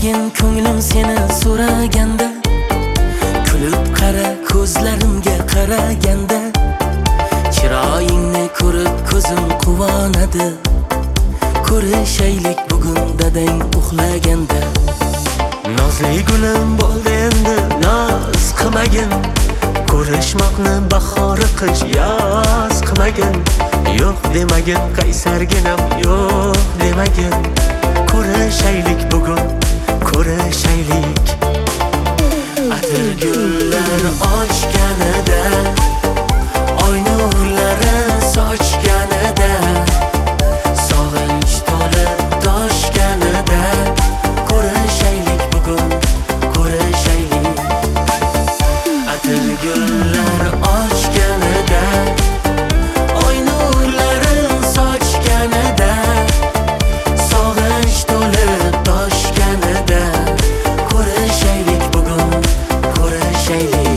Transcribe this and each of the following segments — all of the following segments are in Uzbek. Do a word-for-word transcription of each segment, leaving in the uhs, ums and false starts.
Bilmagin ko'nglim seni so'raganda, kulib qara ko'zlarimga qaraganda, chiroyingni ko'rib ko'zim quvonadi. Ko'rishaylik bugun dadang uxlaganda. Nozli gulim bo'ldi endi noz qilmagin, ko'rishmoqni bahori qish yoz qilmagin. Yo'q demagin qaysarginam, yo'q demagin. Ko'rishaylik bugun, ko'rishaylik. Atir gullar ochganida, oy nurlari sochganida, sog'inch to'lib toshganida, ko'rishaylik bugun, ko'rishaylik. Atir gullar ochganida, oy nurlari sochganida, sog'inch to'lib toshganida, ko'rishaylik bugun, ko'rishaylik.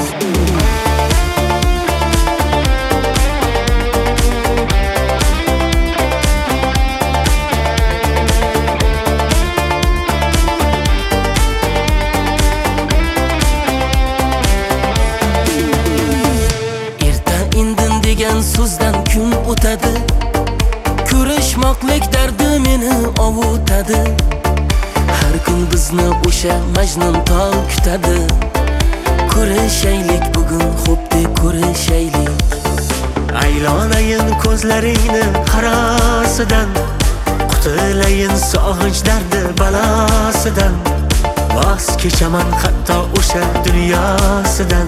Erta indin degan so'zdan kun o'tadi, ko'rishmoqlik dardi meni ovutadi. Har kun bizni o'sha Majnun tol kutadi. Ko'rishaylik bugun, xo'pde ko'rishaylik. Aylonayin ko'zlaringni qarosidan, qutulayin sog'inch dardi balosidan. Voz kechaman hatto o'sha dunyosidan.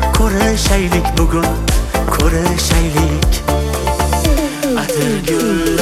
Ko'rishaylik bugun, ko'rishaylik. Atir gul